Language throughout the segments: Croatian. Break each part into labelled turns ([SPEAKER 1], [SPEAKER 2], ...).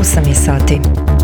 [SPEAKER 1] 8 je sati.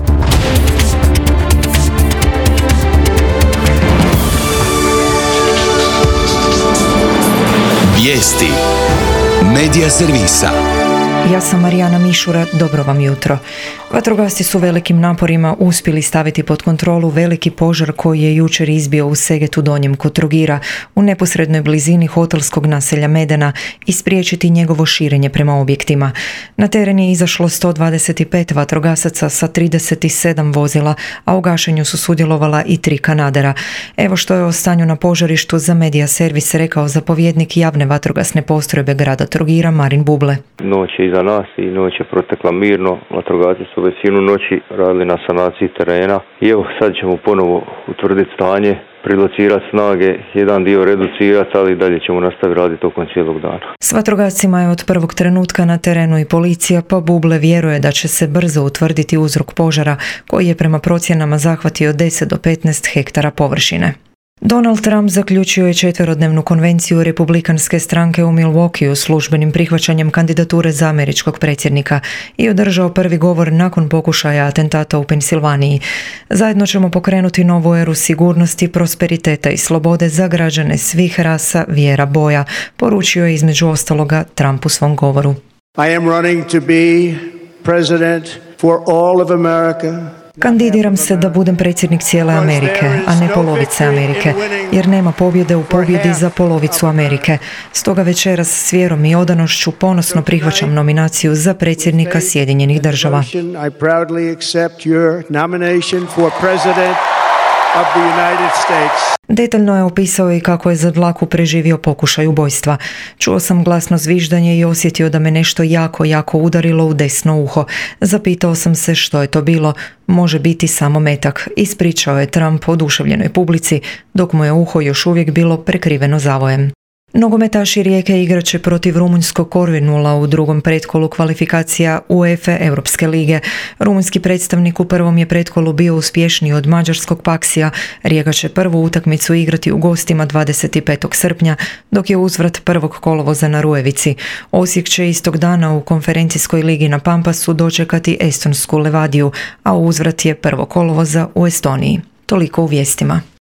[SPEAKER 2] Vijesti Medija servisa.
[SPEAKER 1] Ja sam Marijana Mišura, dobro vam jutro. Vatrogasci su velikim naporima uspjeli staviti pod kontrolu veliki požar koji je jučer izbio u Segetu Donjem kod Trogira u neposrednoj blizini hotelskog naselja Medena i spriječiti njegovo širenje prema objektima. Na teren je izašlo 125 vatrogasaca sa 37 vozila, a u gašenju su sudjelovala i 3 kanadera. Evo što je o stanju na požarištu za Medija servis rekao zapovjednik javne vatrogasne postrojbe grada Trogira Marin Buble.
[SPEAKER 3] Noć je iza nas i noć je protekla mirno. Vatrogasci su većinu noći radili na sanaciji terena i evo sad ćemo ponovo utvrditi stanje, prilocirati snage, jedan dio reducirati, ali dalje ćemo nastaviti raditi tokom cijelog dana.
[SPEAKER 1] S vatrogascima je od prvog trenutka na terenu i policija, pa Buble vjeruje da će se brzo utvrditi uzrok požara koji je prema procjenama zahvatio 10 do 15 hektara površine. Donald Trump zaključio je 4-dnevnu konvenciju republikanske stranke u Milwaukeeu službenim prihvaćanjem kandidature za američkog predsjednika i održao prvi govor nakon pokušaja atentata u Pensilvaniji. Zajedno ćemo pokrenuti novu eru sigurnosti, prosperiteta i slobode za građane svih rasa, vjera, boja, poručio je između ostaloga Trump u svom govoru.
[SPEAKER 4] I am running to be president for all of America.
[SPEAKER 1] Kandidiram se da budem predsjednik cijele Amerike, a ne polovice Amerike, jer nema pobjede u pobjedi za polovicu Amerike. Stoga večeras s vjerom i odanošću ponosno prihvaćam nominaciju za predsjednika Sjedinjenih Država. Detaljno je opisao i kako je za dlaku preživio pokušaj ubojstva. Čuo sam glasno zviždanje i osjetio da me nešto jako udarilo u desno uho. Zapitao sam se što je to bilo. Može biti samo metak, ispričao je Trump oduševljenoj publici, dok mu je uho još uvijek bilo prekriveno zavojem. Nogometaši Rijeke igrat će protiv rumunjskog Corvinula u drugom pretkolu kvalifikacija UEFA Europske lige. Rumunjski predstavnik u prvom je pretkolu bio uspješniji od mađarskog Paksija. Rijeka će prvu utakmicu igrati u gostima 25. srpnja, dok je uzvrat 1. kolovoza na Rujevici. Osijek će istog dana u konferencijskoj ligi na Pampasu dočekati estonsku Levadiju, a uzvrat je 1. kolovoza u Estoniji. Toliko u vijestima.